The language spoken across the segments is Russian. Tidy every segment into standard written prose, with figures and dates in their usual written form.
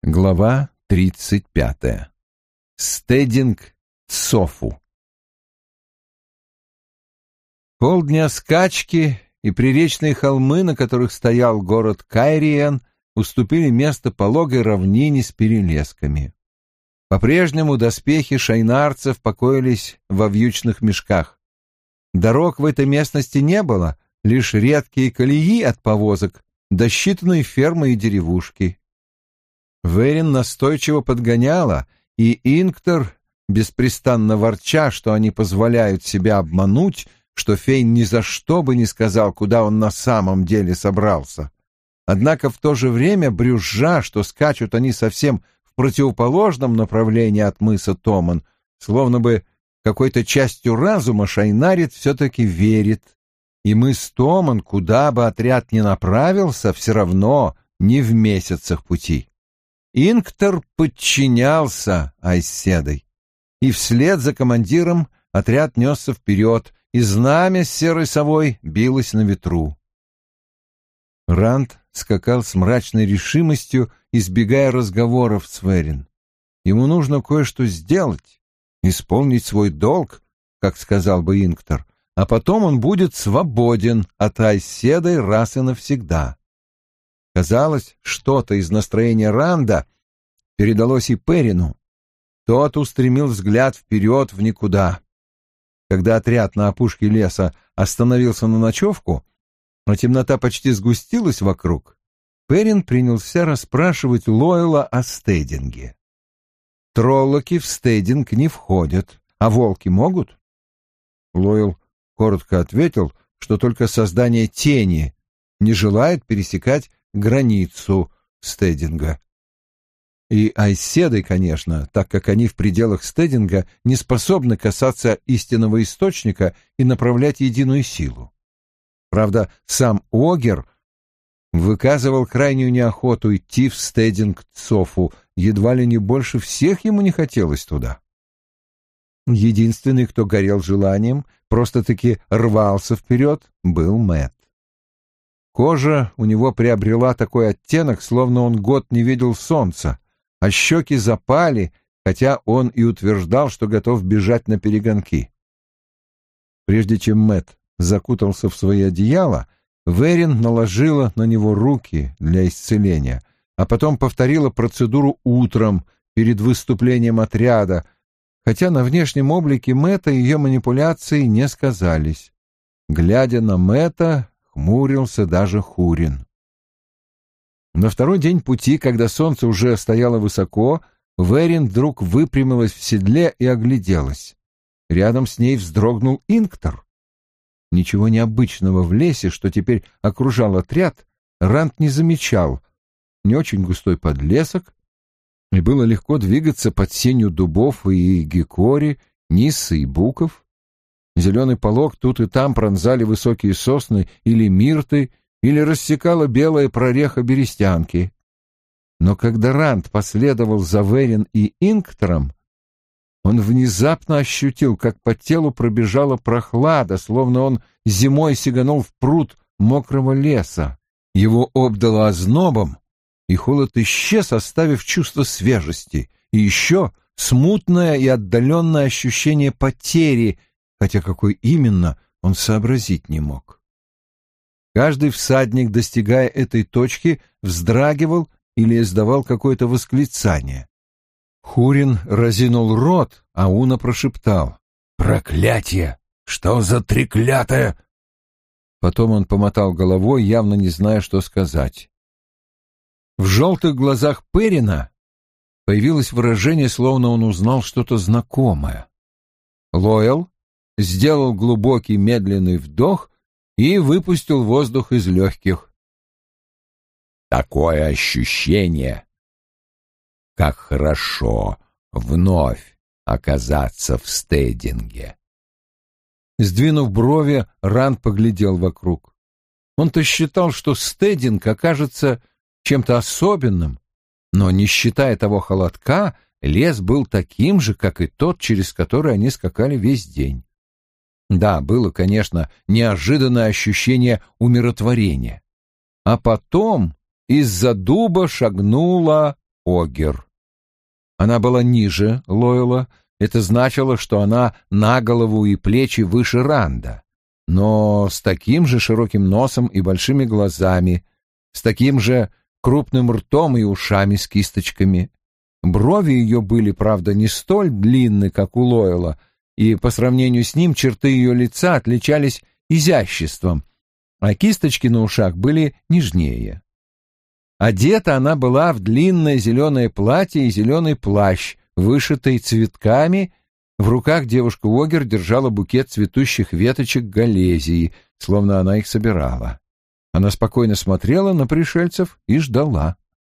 Глава 35. Стединг Цофу. Полдня скачки и приречные холмы, на которых стоял город Кайриен, уступили место пологой равнине с перелесками. По-прежнему доспехи шайнарцев покоились во вьючных мешках. Дорог в этой местности не было, лишь редкие колеи от повозок, да считанные фермы и деревушки. Верин настойчиво подгоняла, и Инктор, беспрестанно ворча, что они позволяют себя обмануть, что Фейн ни за что бы не сказал, куда он на самом деле собрался. Однако в то же время брюзжа, что скачут они совсем в противоположном направлении от мыса Томан, словно бы какой-то частью разума шайнарит все-таки верит. И мыс Томан, куда бы отряд ни направился, все равно не в месяцах пути. Инктор подчинялся Айседой, и вслед за командиром отряд несся вперед, и знамя с серой совой билось на ветру. Ранд скакал с мрачной решимостью, избегая разговоров с Верин. Ему нужно кое-что сделать, исполнить свой долг, как сказал бы Инктор, а потом он будет свободен от Айседы раз и навсегда. Казалось, что-то из настроения Ранда передалось и Перину. Тот устремил взгляд вперед в никуда. Когда отряд на опушке леса остановился на ночевку, а темнота почти сгустилась вокруг, Перин принялся расспрашивать Лойла о стединге. Троллоки в стединг не входят, а волки могут? Лойл коротко ответил, что только создание тени не желает пересекать границу стединга. И Айседой, конечно, так как они в пределах стединга не способны касаться истинного источника и направлять единую силу. Правда, сам Огер выказывал крайнюю неохоту идти в стединг Цофу, едва ли не больше всех ему не хотелось туда. Единственный, кто горел желанием, просто-таки рвался вперед, был Мэтт. Кожа у него приобрела такой оттенок, словно он год не видел солнца, а щеки запали, хотя он и утверждал, что готов бежать на перегонки. Прежде чем Мэтт закутался в свои одеяла, Верин наложила на него руки для исцеления, а потом повторила процедуру утром перед выступлением отряда, хотя на внешнем облике Мэтта ее манипуляции не сказались. Глядя на Мэтта, хмурился даже Хурин. На второй день пути, когда солнце уже стояло высоко, Верин вдруг выпрямилась в седле и огляделась. Рядом с ней вздрогнул Инктор. Ничего необычного в лесе, что теперь окружал отряд, Ранд не замечал. Не очень густой подлесок, и было легко двигаться под сенью дубов и гикори, нисы и буков. Зеленый полог тут и там пронзали высокие сосны или мирты, или рассекала белая прореха берестянки. Но когда Ранд последовал за Верин и Инктором, он внезапно ощутил, как по телу пробежала прохлада, словно он зимой сиганул в пруд мокрого леса. Его обдало ознобом, и холод исчез, оставив чувство свежести, и еще смутное и отдаленное ощущение потери, хотя какой именно, он сообразить не мог. Каждый всадник, достигая этой точки, вздрагивал или издавал какое-то восклицание. Хурин разинул рот, а Уна прошептал: «Проклятие! Что за треклятое!» Потом он помотал головой, явно не зная, что сказать. В желтых глазах Перина появилось выражение, словно он узнал что-то знакомое. Лойл сделал глубокий медленный вдох и выпустил воздух из легких. «Такое ощущение, как хорошо вновь оказаться в стединге». Сдвинув брови, Ранд поглядел вокруг. Он-то считал, что стединг окажется чем-то особенным, но, не считая того холодка, лес был таким же, как и тот, через который они скакали весь день. Да, было, конечно, неожиданное ощущение умиротворения. А потом из-за дуба шагнула Огер. Она была ниже Лойла, это значило, что она на голову и плечи выше Ранда, но с таким же широким носом и большими глазами, с таким же крупным ртом и ушами с кисточками. Брови ее были, правда, не столь длинны, как у Лойла, и по сравнению с ним черты ее лица отличались изяществом, а кисточки на ушах были нежнее. Одета она была в длинное зеленое платье и зеленый плащ, вышитый цветками. В руках девушка Огер держала букет цветущих веточек галезии, словно она их собирала. Она спокойно смотрела на пришельцев и ждала.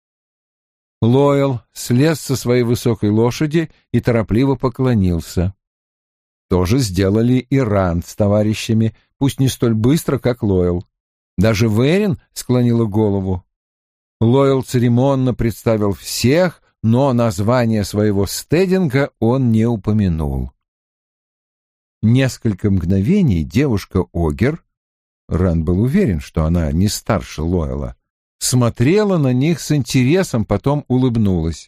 Лойл слез со своей высокой лошади и торопливо поклонился. То же сделали и Ранд с товарищами, пусть не столь быстро, как Лойл. Даже Верин склонила голову. Лойл церемонно представил всех, но название своего стединга он не упомянул. Несколько мгновений девушка Огер, Ранд был уверен, что она не старше Лойла, смотрела на них с интересом, потом улыбнулась.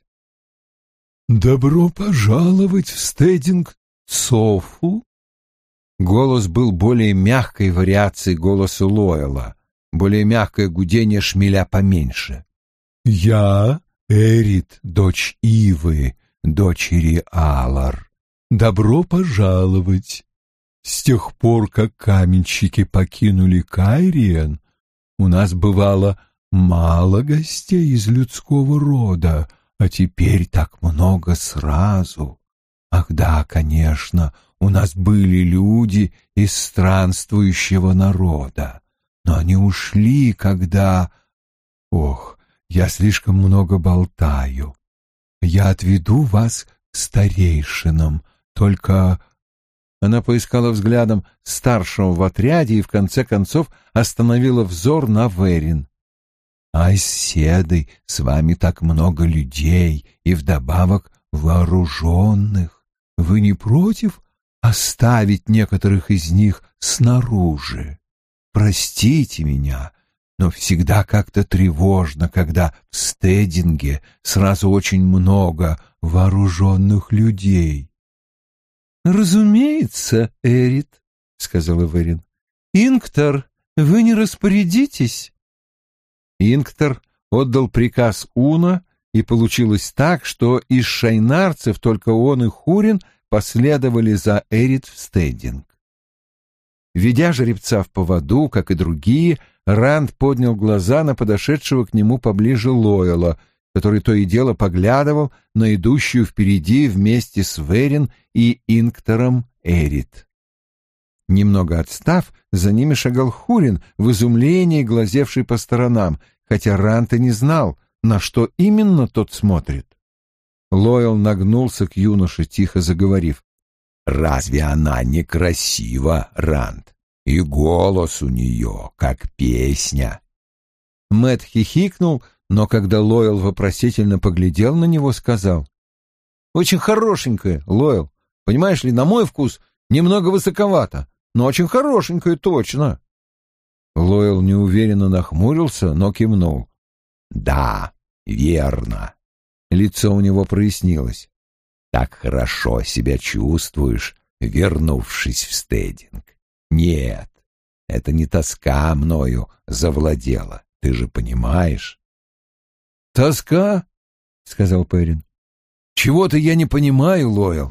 «Добро пожаловать в стединг Софу!» Голос был более мягкой вариацией голоса Лойла, более мягкое гудение шмеля поменьше. «Я Эрит, дочь Ивы, дочери Алар. Добро пожаловать! С тех пор, как каменщики покинули Кайриен, у нас бывало мало гостей из людского рода, а теперь так много сразу. Ах да, конечно, у нас были люди из странствующего народа, но они ушли, когда... Ох, я слишком много болтаю. Я отведу вас к старейшинам, только...» Она поискала взглядом старшего в отряде и в конце концов остановила взор на Верин. «Ай, седы, с вами так много людей и вдобавок вооруженных. Вы не против оставить некоторых из них снаружи? Простите меня, но всегда как-то тревожно, когда в стединге сразу очень много вооруженных людей». «Разумеется, Эрит», — сказала Верин. «Инктор, вы не распорядитесь?» Инктор отдал приказ Уна, и получилось так, что из шайнарцев только он и Хурин последовали за Эрит в стединг. Ведя жеребца в поводу, как и другие, Ранд поднял глаза на подошедшего к нему поближе Лойла, который то и дело поглядывал на идущую впереди вместе с Верин и Инктором Эрит. Немного отстав, за ними шагал Хурин, в изумлении глазевший по сторонам, хотя Ранд и не знал, на что именно тот смотрит. Лойл нагнулся к юноше, тихо заговорив. «Разве она не красива, Ранд? И голос у нее, как песня». Мэтт хихикнул, но когда Лойл вопросительно поглядел на него, сказал: «Очень хорошенькая, Лойл. Понимаешь ли, на мой вкус немного высоковато, но очень хорошенькая точно». Лойл неуверенно нахмурился, но кивнул. «Да, верно». Лицо у него прояснилось. «Так хорошо себя чувствуешь, вернувшись в стединг. Нет, это не тоска мною завладела, ты же понимаешь». «Тоска?» — сказал Перин. «Чего-то я не понимаю, Лойл».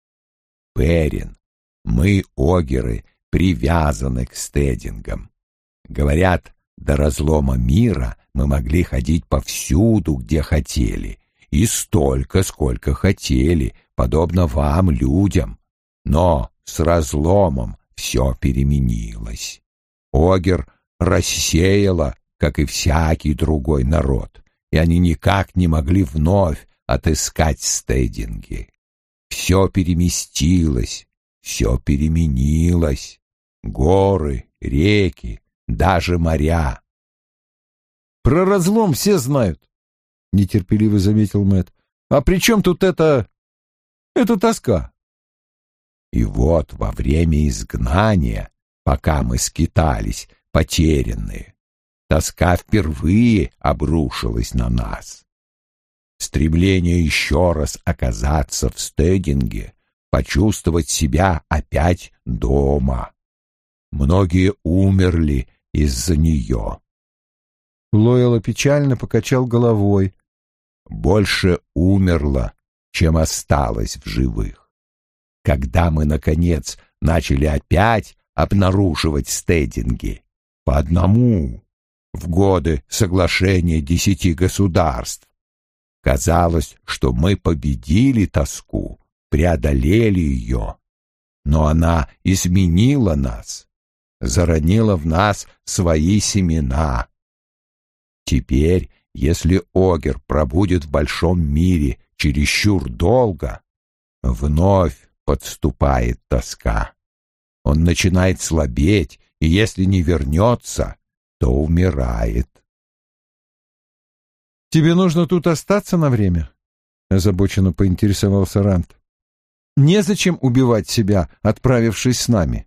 «Перин, мы, огеры, привязаны к стедингам. Говорят, до разлома мира мы могли ходить повсюду, где хотели, и столько, сколько хотели, подобно вам, людям. Но с разломом все переменилось. Огер рассеяла, как и всякий другой народ, и они никак не могли вновь отыскать стединги. Все переместилось, все переменилось. Горы, реки, даже моря. «Про разлом все знают», — нетерпеливо заметил Мэтт. «А при чем тут это тоска?» «И вот во время изгнания, пока мы скитались, потерянные, тоска впервые обрушилась на нас. стремление еще раз оказаться в Стединге, почувствовать себя опять дома. Многие умерли из-за нее. Лоэлл печально покачал головой. Больше умерло, чем осталось в живых. Когда мы, наконец, начали опять обнаруживать стединги, по одному, в годы соглашения 10 государств, казалось, что мы победили тоску, преодолели ее, но она изменила нас, заронила в нас свои семена. Теперь, если Огер пробудет в большом мире чересчур долго, вновь подступает тоска. Он начинает слабеть, и если не вернется, то умирает. «Тебе нужно тут остаться на время?» — озабоченно поинтересовался Ранд. «Незачем убивать себя, отправившись с нами».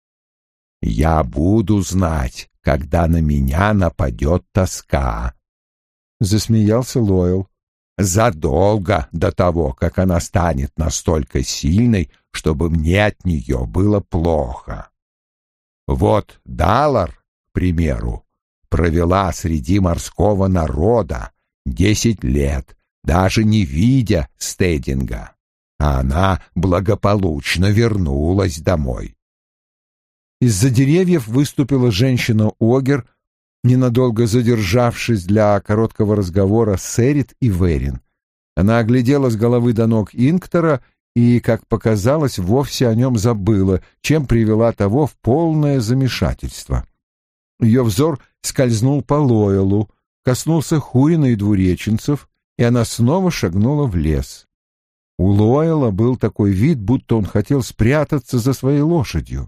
«Я буду знать, когда на меня нападет тоска», — засмеялся Лоэлл. «Задолго до того, как она станет настолько сильной, чтобы мне от нее было плохо. Вот Далар, к примеру, провела среди морского народа 10 лет, даже не видя Стединга, а она благополучно вернулась домой». Из-за деревьев выступила женщина Огер, ненадолго задержавшись для короткого разговора с Эрит и Верин. Она оглядела с головы до ног Инктора и, как показалось, вовсе о нем забыла, чем привела того в полное замешательство. Ее взор скользнул по Лоэлу, коснулся Хурина и двуреченцев, и она снова шагнула в лес. У Лоэла был такой вид, будто он хотел спрятаться за своей лошадью.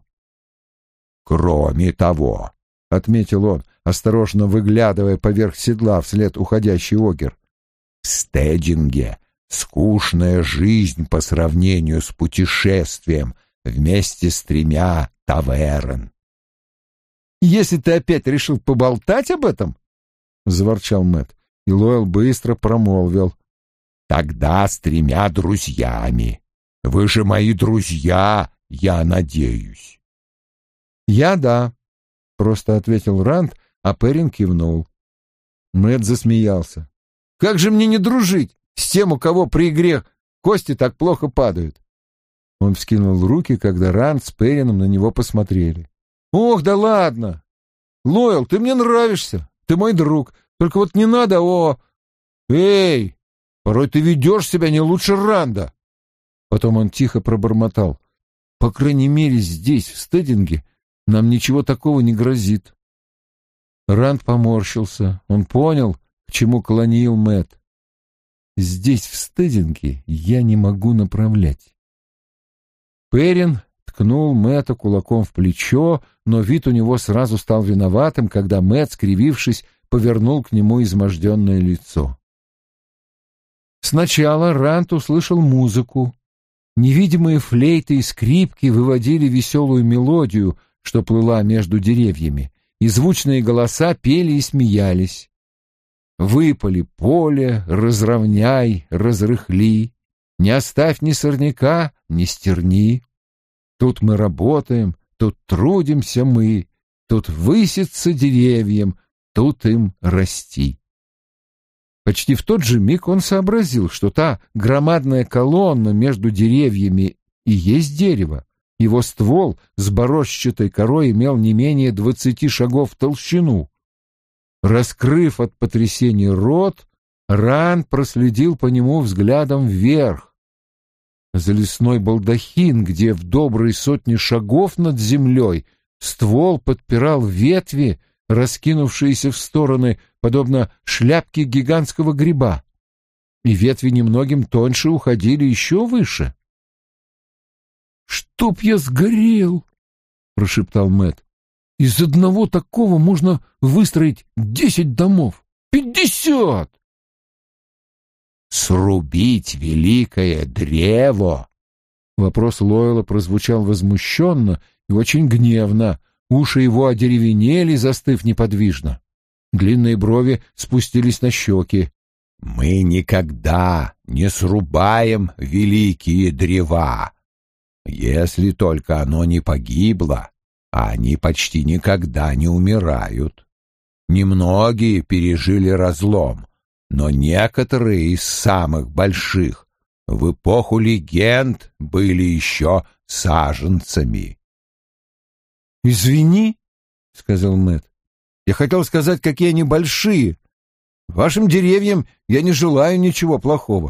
«Кроме того», — отметил он, осторожно выглядывая поверх седла вслед уходящей Огер, «в Стединге скучная жизнь по сравнению с путешествием вместе с 3 таверн». «Если ты опять решил поболтать об этом?» — заворчал Мэтт, и Лоэл быстро промолвил. «Тогда с 3 друзьями. Вы же мои друзья, я надеюсь». «Да», — просто ответил Ранд, а Перин кивнул. Мэтт засмеялся. «Как же мне не дружить с тем, у кого при игре кости так плохо падают?» Он вскинул руки, когда Ранд с Перином на него посмотрели. «Ох, да ладно! Лоэл, ты мне нравишься, ты мой друг, только вот не надо, Эй, порой ты ведешь себя не лучше Ранда!» Потом он тихо пробормотал. «По крайней мере, здесь, в Стединге, нам ничего такого не грозит». Ранд поморщился. Он понял, к чему клонил Мэтт. «Здесь, в Стединге, я не могу направлять». Перин ткнул Мэтта кулаком в плечо, но вид у него сразу стал виноватым, когда Мэтт, скривившись, повернул к нему изможденное лицо. Сначала Ранд услышал музыку. Невидимые флейты и скрипки выводили веселую мелодию, что плыла между деревьями, и звучные голоса пели и смеялись. «Выпали поле, разровняй, разрыхли, не оставь ни сорняка, ни стерни. Тут мы работаем, тут трудимся мы, тут высится деревьям, тут им расти». Почти в тот же миг он сообразил, что та громадная колонна между деревьями и есть дерево. Его ствол с борозчатой корой имел не менее 20 шагов в толщину. Раскрыв от потрясения рот, Ранд проследил по нему взглядом вверх. За лесной балдахин, где в добрые 100 шагов над землей ствол подпирал ветви, раскинувшиеся в стороны, подобно шляпке гигантского гриба, и ветви немногим тоньше уходили еще выше. «Чтоб я сгорел!» — прошептал Мэтт. «Из одного такого можно выстроить 10 домов, 50!» «Срубить великое древо!» Вопрос Лоэла прозвучал возмущенно и очень гневно. Уши его одеревенели, застыв неподвижно. Длинные брови спустились на щеки. Мы никогда не срубаем великие древа, если только оно не погибло, а они почти никогда не умирают. Немногие пережили разлом, но некоторые из самых больших в эпоху легенд были еще саженцами. «Извини», — сказал Мэтт, — «я хотел сказать, какие они большие. Вашим деревьям я не желаю ничего плохого».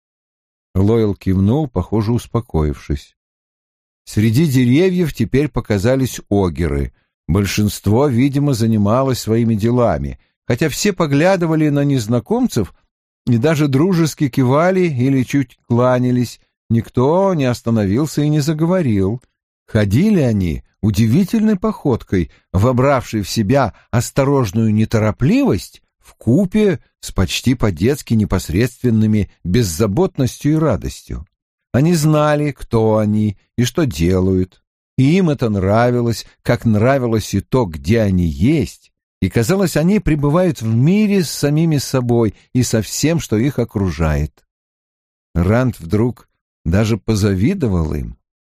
Лойл кивнул, похоже, успокоившись. Среди деревьев теперь показались огеры. Большинство, видимо, занималось своими делами, хотя все поглядывали на незнакомцев и даже дружески кивали или чуть кланялись. Никто не остановился и не заговорил. Ходили они удивительной походкой, вобравшей в себя осторожную неторопливость вкупе с почти по-детски непосредственными беззаботностью и радостью. Они знали, кто они и что делают, и им это нравилось, как нравилось и то, где они есть, и, казалось, они пребывают в мире с самими собой и со всем, что их окружает. Ранд вдруг даже позавидовал им.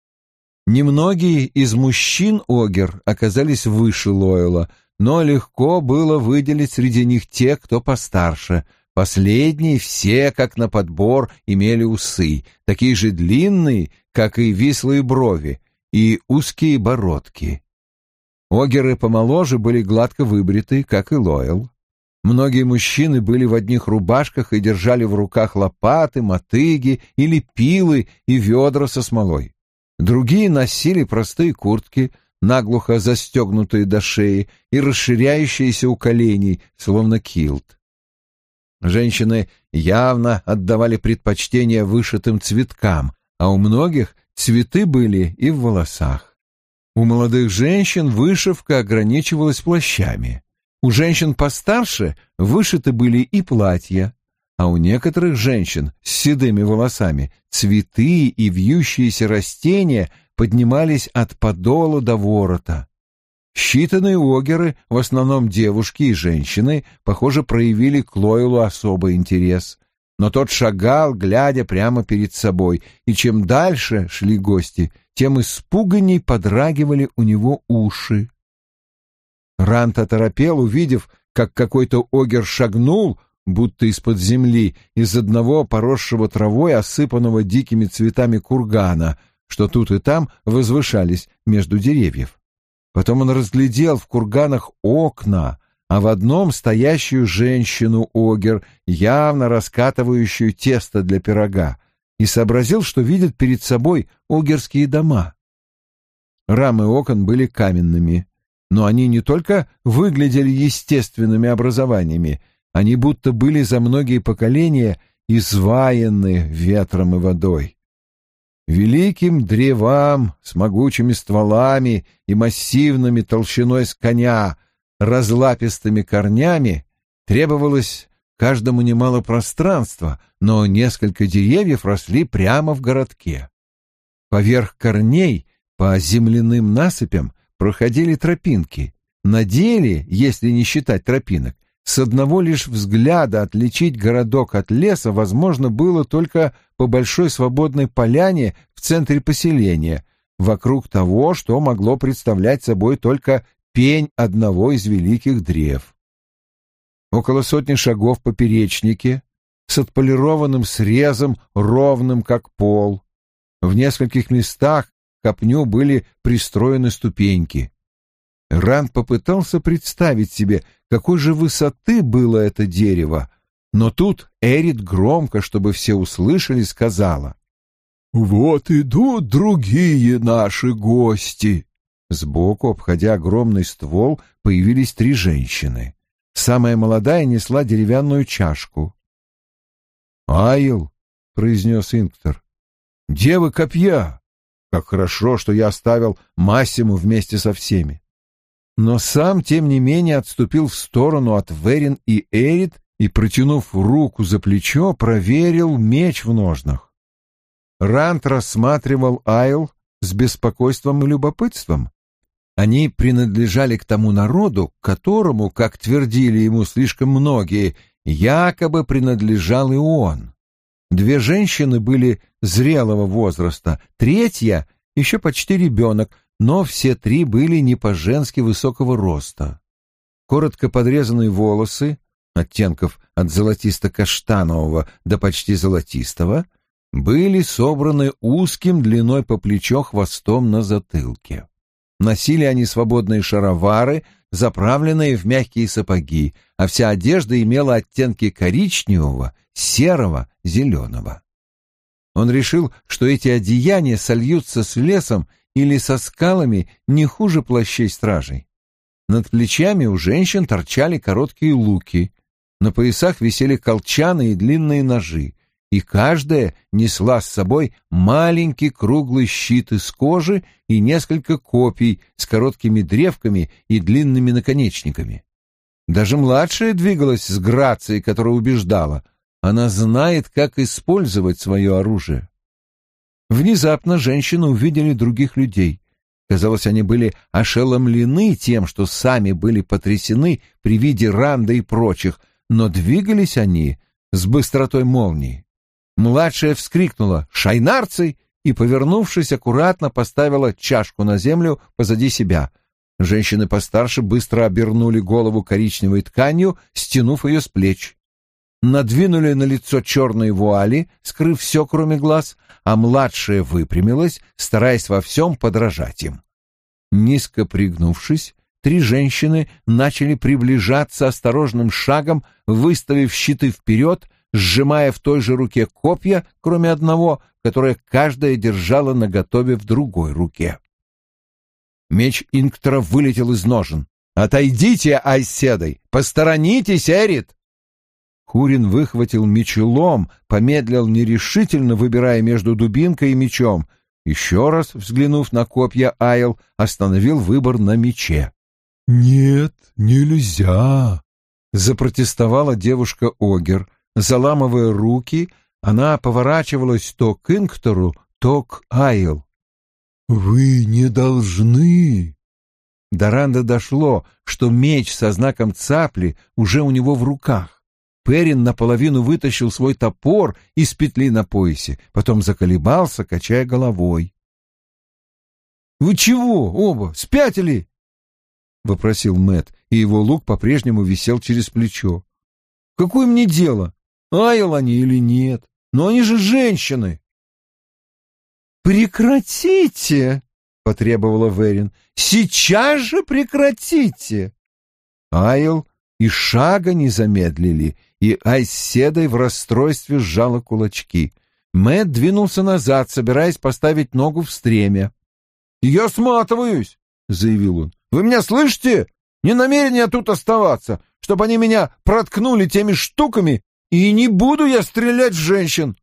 Немногие из мужчин-огер оказались выше Лойла, но легко было выделить среди них тех, кто постарше. Последние все, как на подбор, имели усы, такие же длинные, как и вислые брови, и узкие бородки. Огеры помоложе были гладко выбриты, как и Лойл. Многие мужчины были в одних рубашках и держали в руках лопаты, мотыги или пилы и ведра со смолой. Другие носили простые куртки, наглухо застегнутые до шеи и расширяющиеся у коленей, словно килт. Женщины явно отдавали предпочтение вышитым цветкам, а у многих цветы были и в волосах. У молодых женщин вышивка ограничивалась плащами. У женщин постарше вышиты были и платья, а у некоторых женщин с седыми волосами цветы и вьющиеся растения поднимались от подола до ворота. Считанные огеры, в основном девушки и женщины, похоже, проявили к Лойлу особый интерес. Но тот шагал, глядя прямо перед собой, и чем дальше шли гости, тем испуганней подрагивали у него уши. Ранд оторопел, увидев, как какой-то огер шагнул, будто из-под земли, из одного поросшего травой, осыпанного дикими цветами кургана, что тут и там возвышались между деревьев. Потом он разглядел в курганах окна, а в одном стоящую женщину-огер, явно раскатывающую тесто для пирога, и сообразил, что видит перед собой огерские дома. Рамы окон были каменными, но они не только выглядели естественными образованиями, они будто были за многие поколения изваяны ветром и водой. Великим древам с могучими стволами и массивными толщиной с коня, разлапистыми корнями требовалось каждому немало пространства, но несколько деревьев росли прямо в городке. Поверх корней по земляным насыпям проходили тропинки. На деле, если не считать тропинок, с одного лишь взгляда отличить городок от леса возможно было только по большой свободной поляне в центре поселения, вокруг того, что могло представлять собой только пень одного из великих древ. Около сотни шагов по поперечнике, с отполированным срезом, ровным как пол. В нескольких местах к копню были пристроены ступеньки. Ранд попытался представить себе, какой же высоты было это дерево, но тут Эрит громко, чтобы все услышали, сказала: «Вот идут другие наши гости». Сбоку, обходя огромный ствол, появились 3 женщины. Самая молодая несла деревянную чашку. «Айл», — произнес Инктор, — «девы копья! Как хорошо, что я оставил Массиму вместе со всеми». Но сам, тем не менее, отступил в сторону от Верин и Эрит и, протянув руку за плечо, проверил меч в ножнах. Ранд рассматривал Айл с беспокойством и любопытством. Они принадлежали к тому народу, к которому, как твердили ему слишком многие, якобы принадлежал и он. Две женщины были зрелого возраста, третья — еще почти ребенок, но все три были не по-женски высокого роста. Коротко подрезанные волосы, оттенков от золотисто-каштанового до почти золотистого, были собраны узким длиной по плечо хвостом на затылке. Носили они свободные шаровары, заправленные в мягкие сапоги, а вся одежда имела оттенки коричневого, серого, зеленого. Он решил, что эти одеяния сольются с лесом или со скалами не хуже плащей стражей. Над плечами у женщин торчали короткие луки, на поясах висели колчаны и длинные ножи, и каждая несла с собой маленький круглый щит из кожи и несколько копий с короткими древками и длинными наконечниками. Даже младшая двигалась с грацией, которая убеждала, она знает, как использовать свое оружие. Внезапно женщины увидели других людей. Казалось, они были ошеломлены тем, что сами были потрясены при виде Ранда и прочих, но двигались они с быстротой молнии. Младшая вскрикнула «Шайнарцы!» и, повернувшись, аккуратно поставила чашку на землю позади себя. Женщины постарше быстро обернули голову коричневой тканью, стянув ее с плеч. Надвинули на лицо черные вуали, скрыв все, кроме глаз, а младшая выпрямилась, стараясь во всем подражать им. Низко пригнувшись, три женщины начали приближаться осторожным шагом, выставив щиты вперед, сжимая в той же руке копья, кроме одного, которое каждая держала наготове в другой руке. Меч Инктора вылетел из ножен. «Отойдите, Айседой! Посторонитесь, Эрит!» Хурин выхватил мечелом, помедлил нерешительно, выбирая между дубинкой и мечом. Еще раз, взглянув на копья, Айл остановил выбор на мече. «Нет, нельзя!» — запротестовала девушка Огер. Заламывая руки, она поворачивалась то к Инктору, то к Айл. «Вы не должны!» До Ранда дошло, что меч со знаком цапли уже у него в руках. Перин наполовину вытащил свой топор из петли на поясе, потом заколебался, качая головой. «Вы чего, оба, спятили?» — вопросил Мэтт, и его лук по-прежнему висел через плечо. «Какое мне дело, Айл они или нет? Но они же женщины!» «Прекратите!» — потребовала Верин. «Сейчас же прекратите!» Айл и шага не замедлили, и Айседой в расстройстве сжала кулачки. Мэтт двинулся назад, собираясь поставить ногу в стремя. «Я сматываюсь!» — заявил он. «Вы меня слышите? Не намерен я тут оставаться, чтобы они меня проткнули теми штуками, и не буду я стрелять в женщин!»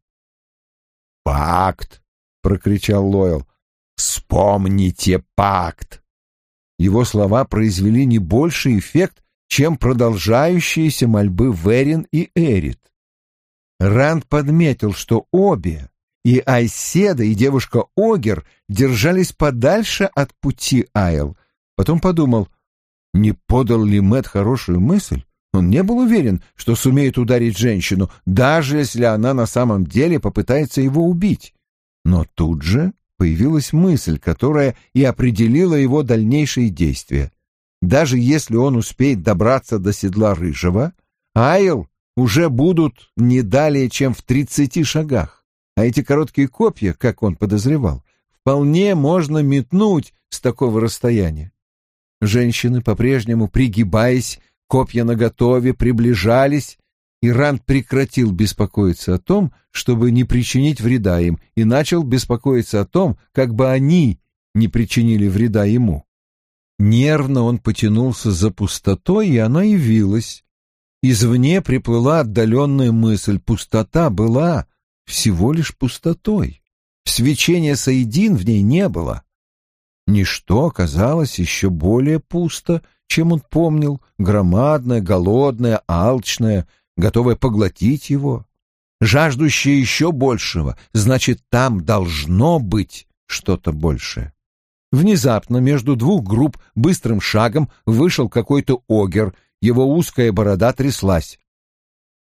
«Пакт!» — прокричал Лойл. «Вспомните пакт!» Его слова произвели не больший эффект, чем продолжающиеся мольбы Верин и Эрит. Ранд подметил, что обе, и Айседа, и девушка Огер, держались подальше от пути Айл. Потом подумал, не подал ли Мэтт хорошую мысль? Он не был уверен, что сумеет ударить женщину, даже если она на самом деле попытается его убить. Но тут же появилась мысль, которая и определила его дальнейшие действия. Даже если он успеет добраться до седла Рыжего, Айл уже будут не далее, чем в 30 шагах. А эти короткие копья, как он подозревал, вполне можно метнуть с такого расстояния. Женщины, по-прежнему пригибаясь, копья наготове, приближались, и Ранд прекратил беспокоиться о том, чтобы не причинить вреда им, и начал беспокоиться о том, как бы они не причинили вреда ему. Нервно он потянулся за пустотой, и она явилась. Извне приплыла отдаленная мысль. Пустота была всего лишь пустотой. Свечения Саидин в ней не было. Ничто оказалось еще более пусто, чем он помнил, громадное, голодное, алчное, готовое поглотить его. Жаждущее еще большего, значит, там должно быть что-то большее. Внезапно между двух групп быстрым шагом вышел какой-то огер, его узкая борода тряслась.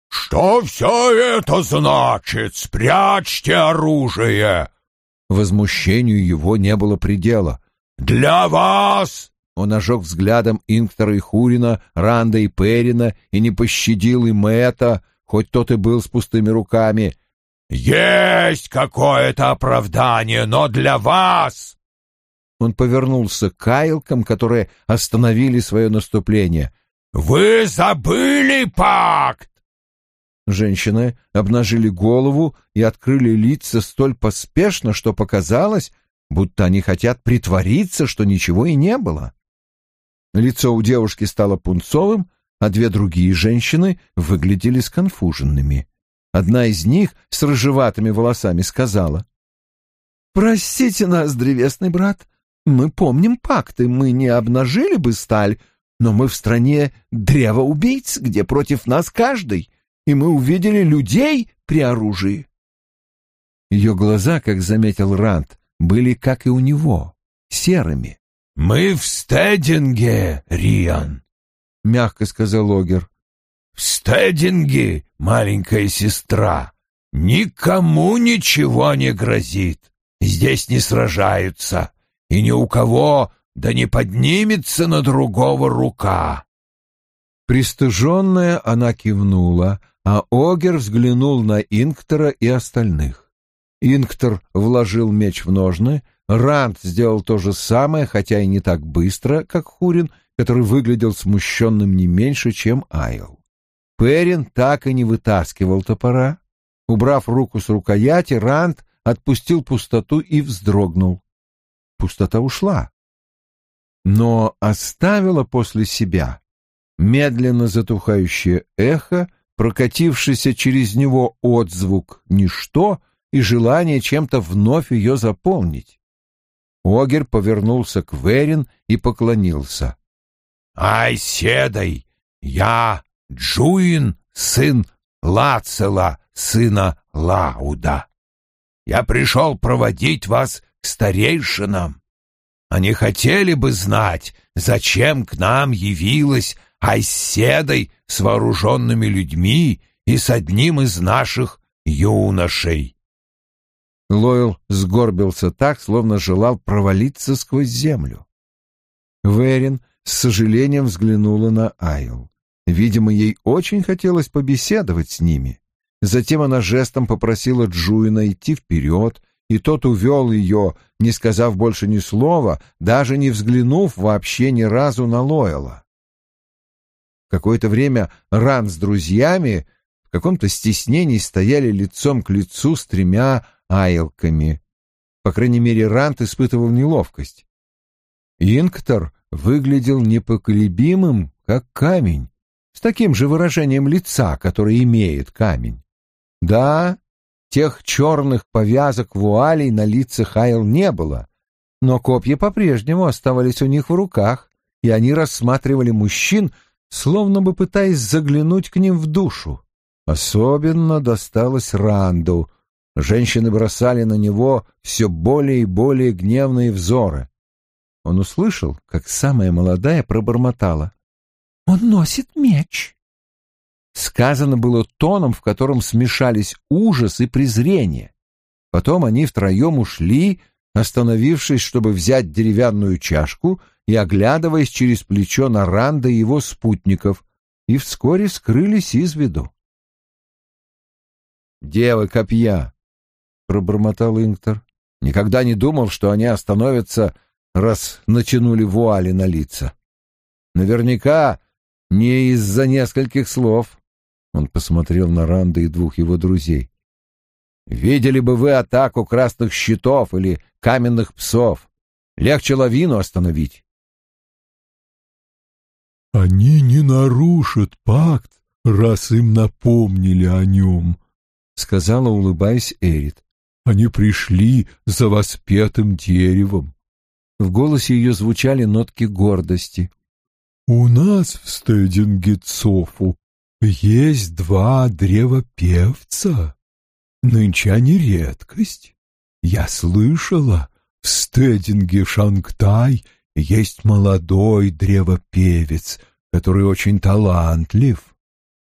«Что все это значит? Спрячьте оружие!» Возмущению его не было предела. «Для вас!» Он ожег взглядом Инктора и Хурина, Ранда и Перина и не пощадил и Мэтта, хоть тот и был с пустыми руками. «Есть какое-то оправдание, но для вас!» Он повернулся к каилкам, которые остановили свое наступление. «Вы забыли пакт!» Женщины обнажили голову и открыли лица столь поспешно, что показалось, будто они хотят притвориться, что ничего и не было. Лицо у девушки стало пунцовым, а две другие женщины выглядели сконфуженными. Одна из них с рыжеватыми волосами сказала: «Простите нас, древесный брат, мы помним пакты, мы не обнажили бы сталь, но мы в стране древоубийц, где против нас каждый, и мы увидели людей при оружии». Ее глаза, как заметил Ранд, были, как и у него, серыми. «Мы в Стединге, Риан», — мягко сказал Огер. «В Стединге, маленькая сестра, никому ничего не грозит. Здесь не сражаются, и ни у кого да не поднимется на другого рука». Пристыженная, она кивнула, а Огер взглянул на Инктора и остальных. Инктор вложил меч в ножны, Ранд сделал то же самое, хотя и не так быстро, как Хурин, который выглядел смущенным не меньше, чем Айл. Перин так и не вытаскивал топора. Убрав руку с рукояти, Ранд отпустил пустоту и вздрогнул. Пустота ушла, но оставила после себя медленно затухающее эхо, прокатившийся через него отзвук «ничто» и желание чем-то вновь ее заполнить. Огер повернулся к Верин и поклонился. «Ай, седой, я Джуин, сын Лацела, сына Лауда. Я пришел проводить вас к старейшинам. Они хотели бы знать, зачем к нам явилась Айседой с вооруженными людьми и с одним из наших юношей». Лойл сгорбился так, словно желал провалиться сквозь землю. Верин с сожалением взглянула на Айл. Видимо, ей очень хотелось побеседовать с ними. Затем она жестом попросила Джуина идти вперед, и тот увел ее, не сказав больше ни слова, даже не взглянув вообще ни разу на Лойла. Какое-то время Ранд с друзьями в каком-то стеснении стояли лицом к лицу с тремя айлками. По крайней мере, Ранд испытывал неловкость. Инктор выглядел непоколебимым, как камень, с таким же выражением лица, которое имеет камень. Да, тех черных повязок вуалей на лицах айл не было, но копья по-прежнему оставались у них в руках, и они рассматривали мужчин, словно бы пытаясь заглянуть к ним в душу. Особенно досталось Ранду. Женщины бросали на него все более и более гневные взоры. Он услышал, как самая молодая пробормотала: «Он носит меч». Сказано было тоном, в котором смешались ужас и презрение. Потом они втроем ушли, остановившись, чтобы взять деревянную чашку и оглядываясь через плечо на Ранда и его спутников, и вскоре скрылись из виду. «Девы копья», — пробормотал Инктор. «Никогда не думал, что они остановятся, раз натянули вуали на лица. Наверняка не из-за нескольких слов». Он посмотрел на Ранда и двух его друзей. «Видели бы вы атаку красных щитов или каменных псов. Легче лавину остановить». «Они не нарушат пакт, раз им напомнили о нем», — сказала, улыбаясь, Эрит. «Они пришли за воспетым деревом». В голосе ее звучали нотки гордости. «У нас в Стединге Цофу есть 2 древопевца. Нынче они редкость. Я слышала, в Стединге Шангтай есть молодой древопевец, который очень талантлив.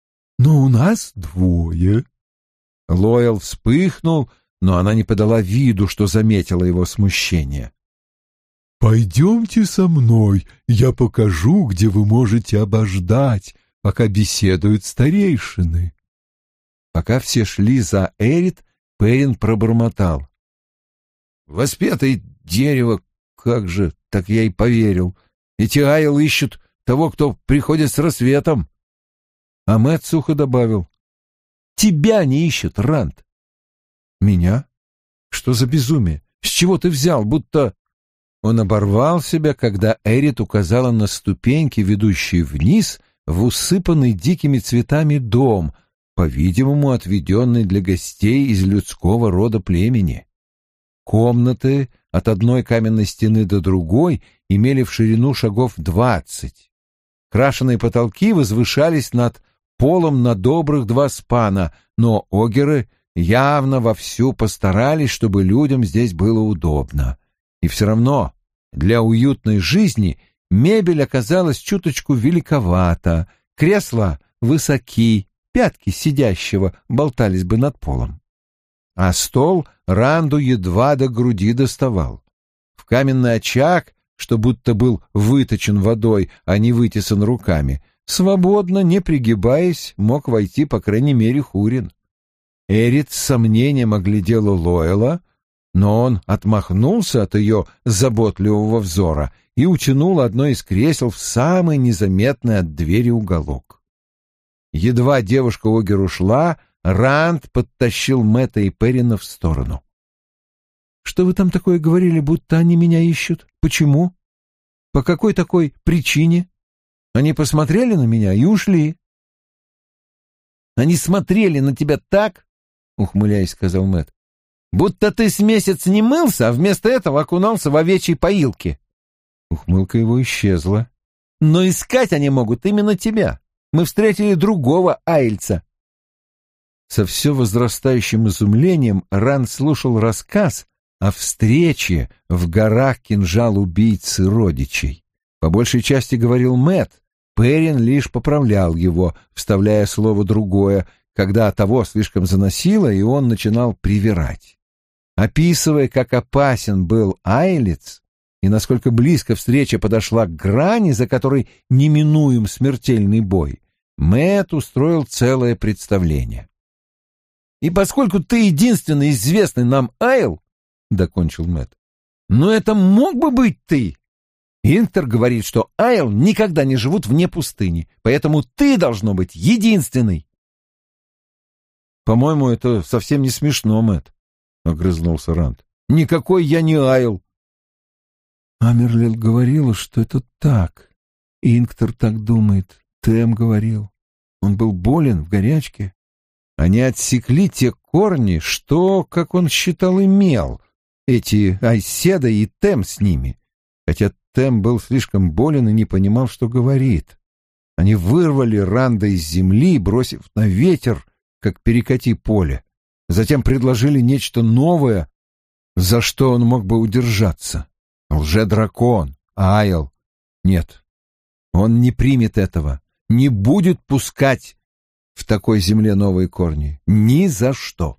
но у нас двое». Лоэл вспыхнул, но она не подала виду, что заметила его смущение. «Пойдемте со мной, я покажу, где вы можете обождать, пока беседуют старейшины». Пока все шли за Эрит, Перин пробормотал: «Воспетое дерево, как же, так я и поверил. Эти Айл ищут того, кто приходит с рассветом». А Мэтт сухо добавил: «Тебя не ищут, Ранд». «Меня? Что за безумие? С чего ты взял, будто...» Он оборвал себя, когда Эрит указала на ступеньки, ведущие вниз в усыпанный дикими цветами дом, по-видимому, отведенный для гостей из людского рода племени. Комнаты от одной каменной стены до другой имели в ширину шагов 20. Крашеные потолки возвышались над полом на добрых 2 спана, но огеры явно вовсю постарались, чтобы людям здесь было удобно. И все равно для уютной жизни мебель оказалась чуточку великовата, кресла высоки, пятки сидящего болтались бы над полом. А стол Ранду едва до груди доставал. В каменный очаг, что будто был выточен водой, а не вытесан руками, свободно, не пригибаясь, мог войти, по крайней мере, Хурин. Эрит с сомнением оглядела Лоэла, но он отмахнулся от ее заботливого взора и утянул одно из кресел в самый незаметный от двери уголок. Едва девушка-огер ушла, Ранд подтащил Мэтта и Перина в сторону. «Что вы там такое говорили, будто они меня ищут? Почему? По какой такой причине? Они посмотрели на меня и ушли». «Они смотрели на тебя так, — ухмыляясь, сказал Мэтт, — будто ты с месяц не мылся, а вместо этого окунался в овечьей поилке». Ухмылка его исчезла. «Но искать они могут именно тебя. Мы встретили другого айльца». Со все возрастающим изумлением Ранд слушал рассказ о встрече в горах кинжал-убийцы родичей. По большей части говорил Мэтт, Перин лишь поправлял его, вставляя слово другое, когда того слишком заносило, и он начинал привирать. Описывая, как опасен был айлец и насколько близко встреча подошла к грани, за которой неминуем смертельный бой, Мэтт устроил целое представление. «И поскольку ты единственный известный нам Айл, — докончил Мэтт, — но это мог бы быть ты. Инктор говорит, что Айл никогда не живут вне пустыни, поэтому ты должно быть единственный». «По-моему, это совсем не смешно, Мэтт», — огрызнулся Ранд. «Никакой я не Айл». Амерлил говорила, что это так. Инктор так думает. Тем говорил. Он был болен в горячке. Они отсекли те корни, что, как он считал, имел. Эти Айседа и Тем с ними. Хотя Тем был слишком болен и не понимал, что говорит. Они вырвали Ранда из земли, бросив на ветер, как перекати поле. Затем предложили нечто новое, за что он мог бы удержаться. Лже-дракон, Айл. Нет, он не примет этого, не будет пускать в такой земле новые корни. Ни за что.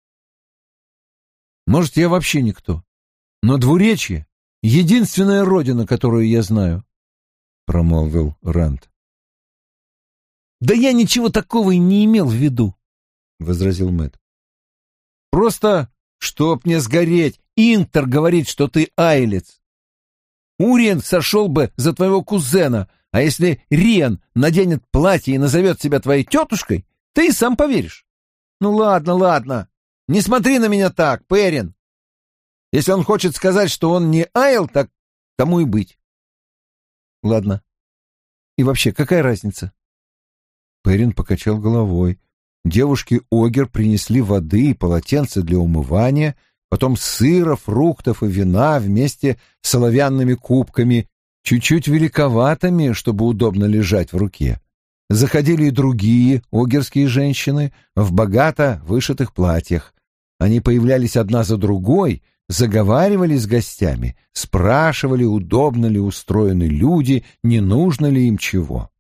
Может, я вообще никто, но Двуречье — единственная родина, которую я знаю, — промолвил Ранд. «Да я ничего такого и не имел в виду», — возразил Мэтт. «Просто, чтоб не сгореть, Инктор говорит, что ты айлец. Уриен сошел бы за твоего кузена, а если Риан наденет платье и назовет себя твоей тетушкой, ты и сам поверишь. Ну ладно, ладно, не смотри на меня так, Перин. Если он хочет сказать, что он не Айл, так тому и быть. Ладно. И вообще, какая разница?» Перин покачал головой. Девушки Огер принесли воды и полотенца для умывания, потом сыра, фруктов и вина вместе с оловянными кубками, чуть-чуть великоватыми, чтобы удобно лежать в руке. Заходили и другие огерские женщины в богато вышитых платьях. Они появлялись одна за другой, заговаривали с гостями, спрашивали, удобно ли устроены люди, не нужно ли им чего.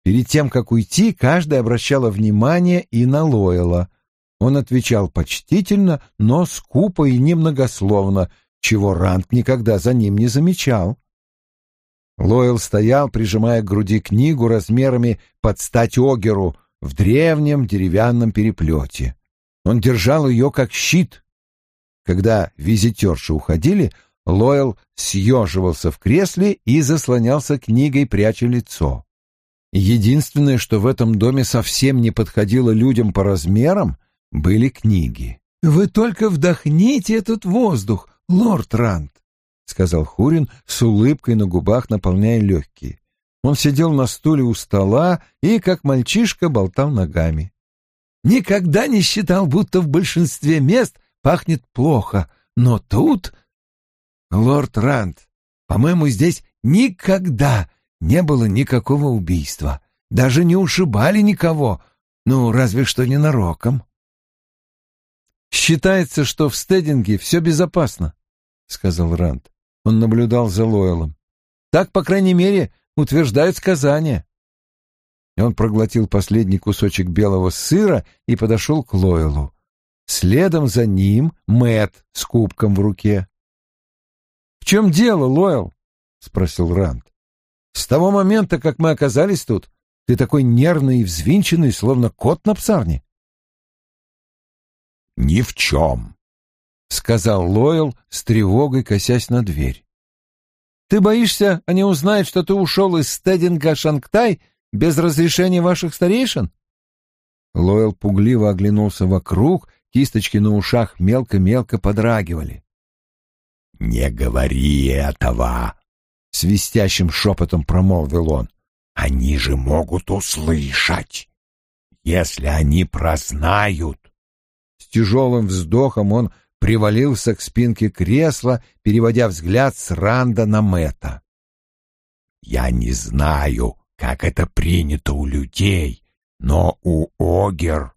Перед тем, как уйти, каждая обращала внимание и на Лойла. Он отвечал почтительно, но скупо и немногословно, чего Ранд никогда за ним не замечал. Лойл стоял, прижимая к груди книгу размерами под стать Огеру в древнем деревянном переплете. Он держал ее как щит. Когда визитерши уходили, Лойл съеживался в кресле и заслонялся книгой, пряча лицо. Единственное, что в этом доме совсем не подходило людям по размерам, были книги. «Вы только вдохните этот воздух, лорд Ранд», — сказал Хурин с улыбкой на губах, наполняя легкие. Он сидел на стуле у стола и, как мальчишка, болтал ногами. «Никогда не считал, будто в большинстве мест пахнет плохо, но тут...» «Лорд Ранд, по-моему, здесь никогда не было никакого убийства. Даже не ушибали никого, ну, разве что ненароком». «Считается, что в Стединге все безопасно», — сказал Ранд. Он наблюдал за Лойлом. «Так, по крайней мере, утверждают сказания». И он проглотил последний кусочек белого сыра и подошел к Лойлу. Следом за ним Мэтт с кубком в руке. «В чем дело, Лойл?» — спросил Ранд. «С того момента, как мы оказались тут, ты такой нервный и взвинченный, словно кот на псарне». «Ни в чем», — сказал Лойл с тревогой, косясь на дверь. «Ты боишься, они узнают, что ты ушел из Стединга Шангтай без разрешения ваших старейшин?» Лойл пугливо оглянулся вокруг, кисточки на ушах мелко-мелко подрагивали. «Не говори этого», — свистящим шепотом промолвил он. «Они же могут услышать. Если они прознают...» С тяжелым вздохом он привалился к спинке кресла, переводя взгляд с Ранда на Мэтта. «Я не знаю, как это принято у людей, но у Огер...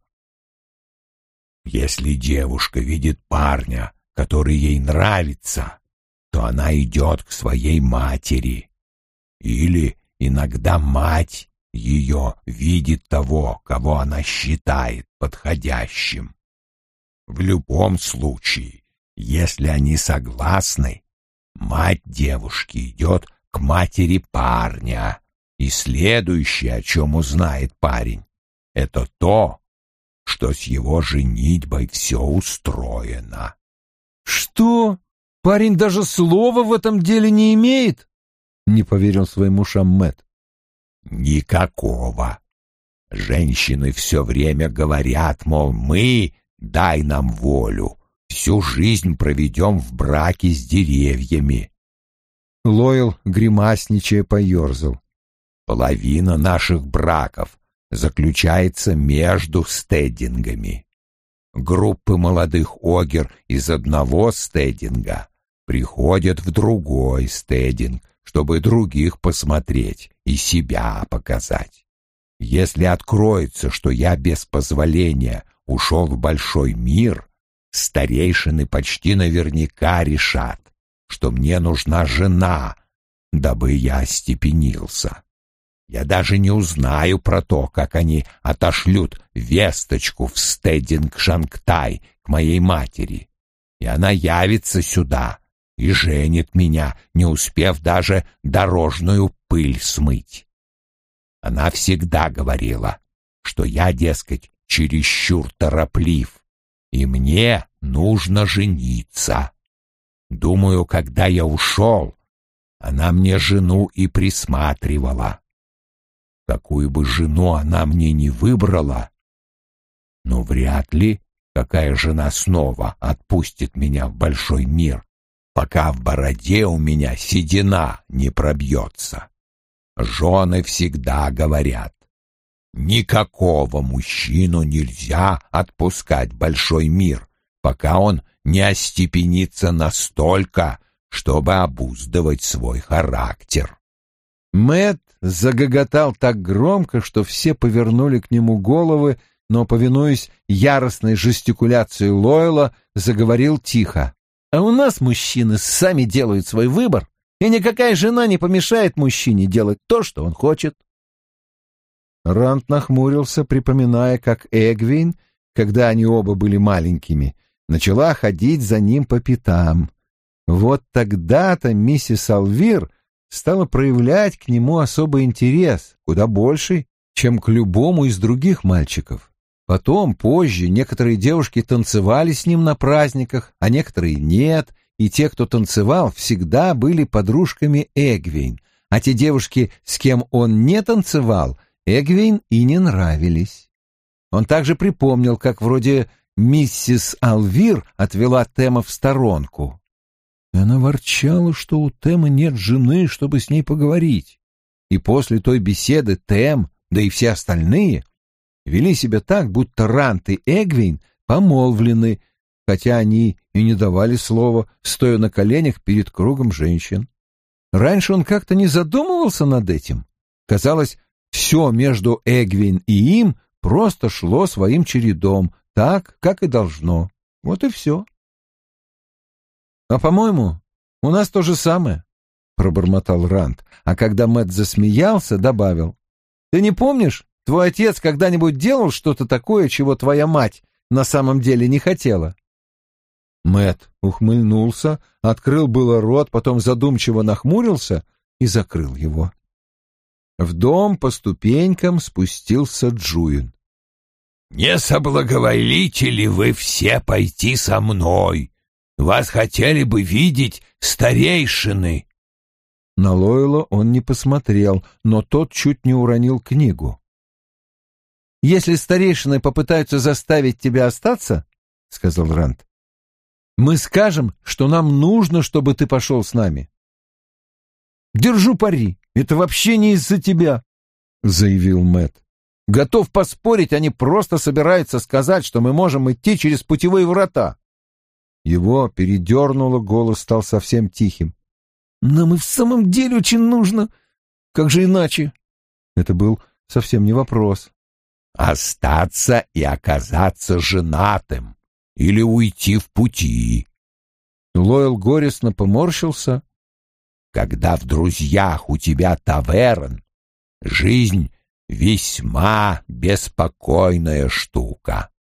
Если девушка видит парня, который ей нравится, то она идет к своей матери. Или иногда мать ее видит того, кого она считает подходящим. В любом случае, если они согласны, мать девушки идет к матери парня, и следующее, о чем узнает парень, это то, что с его женитьбой все устроено. «Что? Парень даже слова в этом деле не имеет?» — не поверил своим ушам Мэтт. «Никакого. Женщины все время говорят, мол, мы, дай нам волю, всю жизнь проведем в браке с деревьями». Лойл, гримасничая, поерзал. «Половина наших браков заключается между стедингами. Группы молодых огер из одного стединга приходят в другой стединг, чтобы других посмотреть и себя показать. Если откроется, что я без позволения ушел в большой мир, старейшины почти наверняка решат, что мне нужна жена, дабы я остепенился. Я даже не узнаю про то, как они отошлют весточку в Стединг Шангтай к моей матери, и она явится сюда и женит меня, не успев даже дорожную пыль смыть. Она всегда говорила, что я, дескать, чересчур тороплив, и мне нужно жениться. Думаю, когда я ушел, она мне жену и присматривала. Какую бы жену она мне не выбрала, но вряд ли какая жена снова отпустит меня в большой мир, пока в бороде у меня седина не пробьется. Жены всегда говорят, никакого мужчину нельзя отпускать в большой мир, пока он не остепенится настолько, чтобы обуздывать свой характер. Мэтт загоготал так громко, что все повернули к нему головы, но, повинуясь яростной жестикуляции Лойла, заговорил тихо. «А у нас мужчины сами делают свой выбор, и никакая жена не помешает мужчине делать то, что он хочет». Ранд нахмурился, припоминая, как Эгвейн, когда они оба были маленькими, начала ходить за ним по пятам. Вот тогда-то миссис Алвир стала проявлять к нему особый интерес, куда больший, чем к любому из других мальчиков. Потом, позже, некоторые девушки танцевали с ним на праздниках, а некоторые нет, и те, кто танцевал, всегда были подружками Эгвейн, а те девушки, с кем он не танцевал, Эгвейн и не нравились. Он также припомнил, как вроде миссис Алвир отвела Тема в сторонку. И она ворчала, что у Темы нет жены, чтобы с ней поговорить. И после той беседы Тем, да и все остальные, вели себя так, будто Ранд и Эгвейн помолвлены, хотя они и не давали слова, стоя на коленях перед кругом женщин. Раньше он как-то не задумывался над этим. Казалось, все между Эгвейн и им просто шло своим чередом, так, как и должно. Вот и все. «А, по-моему, у нас то же самое», — пробормотал Ранд, а когда Мэтт засмеялся, добавил: «Ты не помнишь, твой отец когда-нибудь делал что-то такое, чего твоя мать на самом деле не хотела?» Мэтт ухмыльнулся, открыл было рот, потом задумчиво нахмурился и закрыл его. В дом по ступенькам спустился Джуин. «Не соблаговолите ли вы все пойти со мной? Вас хотели бы видеть старейшины». На Лойла он не посмотрел, но тот чуть не уронил книгу. «Если старейшины попытаются заставить тебя остаться, — сказал Ранд, — мы скажем, что нам нужно, чтобы ты пошел с нами». «Держу пари, это вообще не из-за тебя, — заявил Мэтт. Готов поспорить, они просто собираются сказать, что мы можем идти через путевые врата». Его передернуло, голос стал совсем тихим. «Нам и в самом деле очень нужно. Как же иначе?» Это был совсем не вопрос. «Остаться и оказаться женатым или уйти в пути». Лойл горестно поморщился. «Когда в друзьях у тебя таверн, жизнь весьма беспокойная штука».